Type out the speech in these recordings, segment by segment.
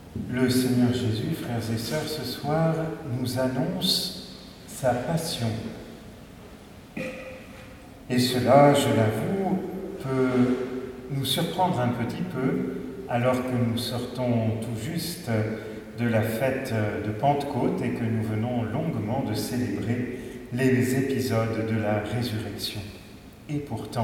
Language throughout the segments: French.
Le Seigneur Jésus, frères et sœurs, ce soir nous annonce sa passion. Et cela, je l'avoue, peut nous surprendre un petit peu alors que nous sortons tout juste de la fête de Pentecôte et que nous venons longuement de célébrer les épisodes de la résurrection. Et pourtant,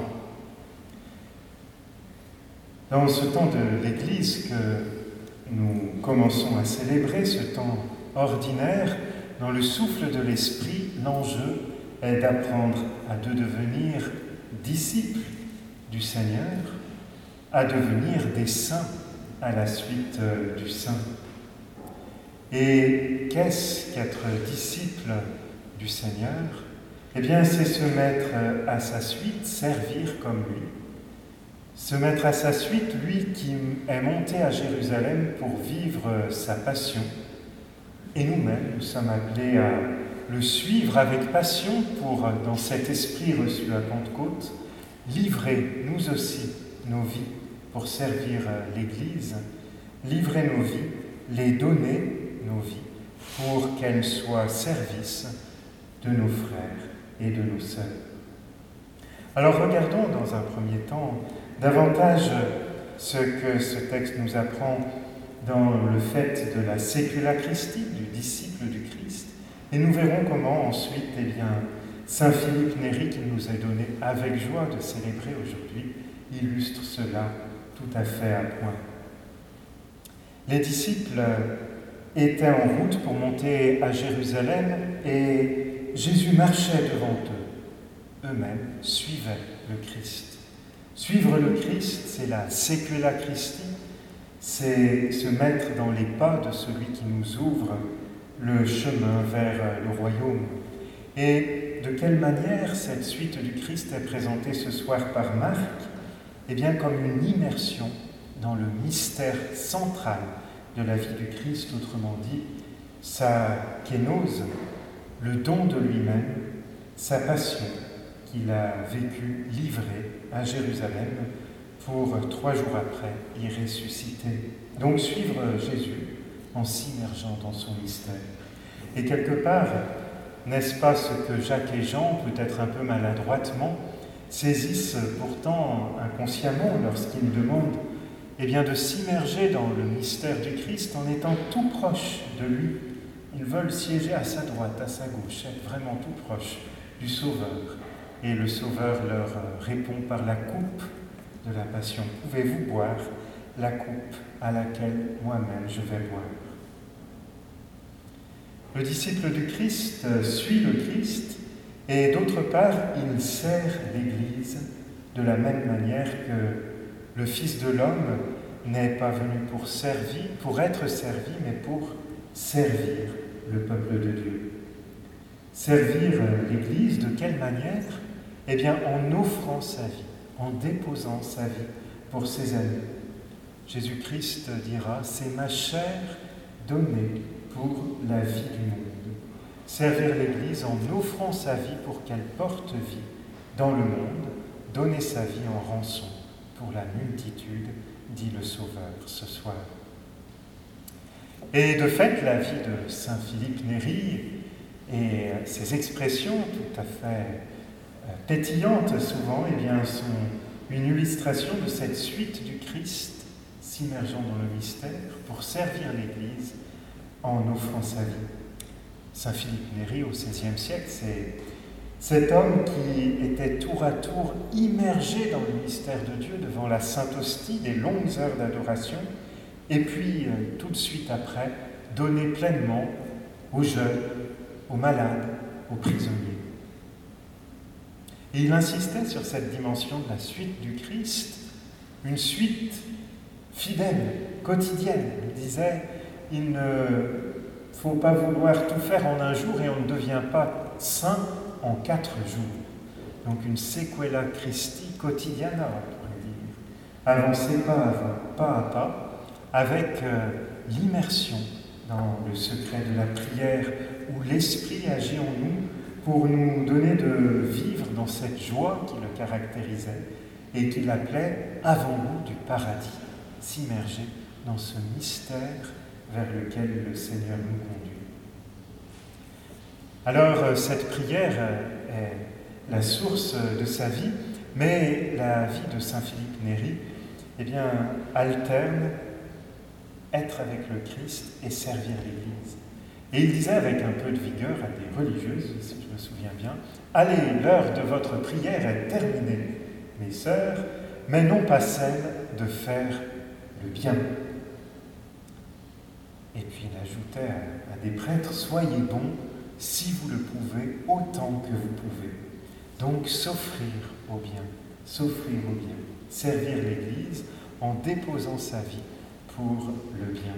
dans ce temps de l'Église que nous commençons à célébrer, ce temps ordinaire, dans le souffle de l'Esprit, l'enjeu est d'apprendre à devenir disciples du Seigneur, à devenir des saints à la suite du Saint. Et qu'est-ce qu'être disciple du Seigneur ? Eh bien, c'est se mettre à sa suite, servir comme lui. Se mettre à sa suite, lui qui est monté à Jérusalem pour vivre sa passion. Et nous-mêmes, nous sommes appelés à le suivre avec passion pour, dans cet esprit reçu à Pentecôte, livrer nous aussi nos vies pour servir l'Église, livrer nos vies, les donner nos vies pour qu'elles soient service de nos frères et de nos sœurs. Alors regardons dans un premier temps davantage ce que ce texte nous apprend dans le fait de la sécula Christi, du disciple du Christ, et nous verrons comment ensuite, Saint Philippe Néri, qui nous est donné avec joie de célébrer aujourd'hui, illustre cela tout à fait à point. Les disciples étaient en route pour monter à Jérusalem et Jésus marchait devant eux. Eux-mêmes suivaient le Christ. Suivre le Christ, c'est la sécula Christi, c'est se mettre dans les pas de celui qui nous ouvre le chemin vers le royaume. Et de quelle manière cette suite du Christ est présentée ce soir par Marc ? Eh bien, comme une immersion dans le mystère central de la vie du Christ, autrement dit, sa kénose, le don de lui-même, sa passion qu'il a vécu, livré à Jérusalem pour 3 jours après y ressusciter. Donc suivre Jésus en s'immergeant dans son mystère. Et quelque part, n'est-ce pas ce que Jacques et Jean, peut-être un peu maladroitement, saisissent pourtant inconsciemment lorsqu'ils demandent de s'immerger dans le mystère du Christ en étant tout proche de lui. Ils veulent siéger à sa droite, à sa gauche, être vraiment tout proche du Sauveur. Et le Sauveur leur répond par la coupe de la passion. Pouvez-vous boire la coupe à laquelle moi-même je vais boire ? Le disciple du Christ suit le Christ et d'autre part, il sert l'Église de la même manière que le Fils de l'homme n'est pas venu pour être servi, mais pour servir le peuple de Dieu. Servir l'Église, de quelle manière ? Eh bien, en offrant sa vie, en déposant sa vie pour ses amis. Jésus-Christ dira « C'est ma chair donnée pour la vie du monde ». Servir l'Église en offrant sa vie pour qu'elle porte vie dans le monde, donner sa vie en rançon pour la multitude, dit le Sauveur ce soir. Et de fait, la vie de Saint Philippe Néri et ses expressions tout à fait pétillantes souvent, sont une illustration de cette suite du Christ s'immergeant dans le mystère pour servir l'Église en offrant sa vie. Saint Philippe Néri, au XVIe siècle, c'est cet homme qui était tour à tour immergé dans le mystère de Dieu devant la Sainte Hostie, des longues heures d'adoration, et puis tout de suite après, donné pleinement aux jeunes, aux malades, aux prisonniers. Et il insistait sur cette dimension de la suite du Christ, une suite fidèle, quotidienne. Il disait, il ne faut pas vouloir tout faire en un jour et on ne devient pas saint en 4 jours. Donc une sequela Christi quotidiana, on pourrait dire. Avancer pas à pas, avec l'immersion dans le secret de la prière, où l'Esprit agit en nous pour nous donner de vivre dans cette joie qui le caractérisait et qui l'appelait avant-goût du paradis, s'immerger dans ce mystère vers lequel le Seigneur nous conduit. Alors, cette prière est la source de sa vie, mais la vie de saint Philippe Néri, alterne être avec le Christ et servir l'Église. Et il disait avec un peu de vigueur à des religieuses, si je me souviens bien, « Allez, l'heure de votre prière est terminée, mes sœurs, mais non pas celle de faire le bien. » Et puis il ajoutait à des prêtres, « Soyez bons, si vous le pouvez, autant que vous pouvez. » Donc s'offrir au bien, servir l'Église en déposant sa vie pour le bien.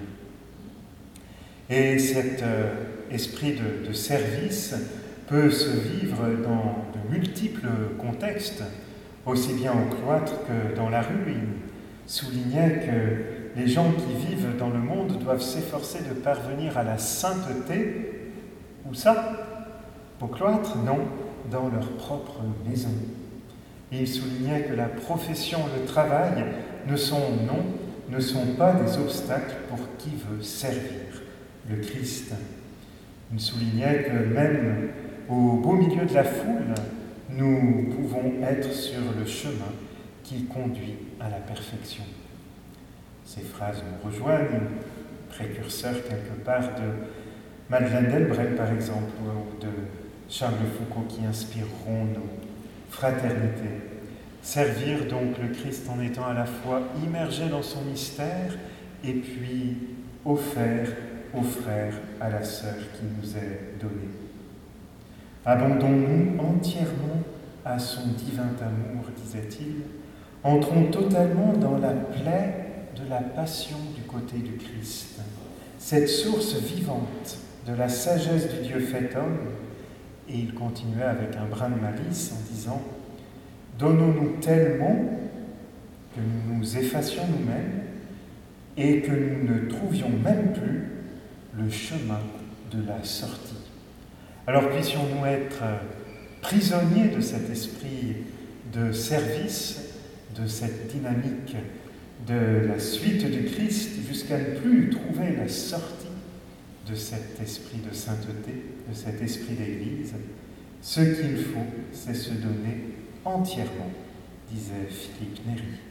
Et cet esprit de service peut se vivre dans de multiples contextes, aussi bien au cloître que dans la rue. Il soulignait que les gens qui vivent dans le monde doivent s'efforcer de parvenir à la sainteté. Où ça? Au cloître? Non, dans leur propre maison. Et il soulignait que la profession, le travail ne sont pas des obstacles pour qui veut servir le Christ. Il soulignait que même au beau milieu de la foule, nous pouvons être sur le chemin qui conduit à la perfection. Ces phrases nous rejoignent, précurseurs quelque part de Madeleine d'Elbret, par exemple, ou de Charles de Foucault, qui inspireront nos fraternités. Servir donc le Christ en étant à la fois immergé dans son mystère et puis offert au frère, à la sœur qui nous est donné. Abandonnons-nous entièrement à son divin amour, disait-il. Entrons totalement dans la plaie de la passion du côté du Christ. Cette source vivante de la sagesse du Dieu fait homme. Et il continuait avec un brin de malice en disant « Donnons-nous tellement que nous nous effacions nous-mêmes et que nous ne trouvions même plus le chemin de la sortie. » Alors puissions-nous être prisonniers de cet esprit de service, de cette dynamique de la suite du Christ, jusqu'à ne plus trouver la sortie de cet esprit de sainteté, de cet esprit d'Église. Ce qu'il faut, c'est se donner entièrement, disait Philippe Néri.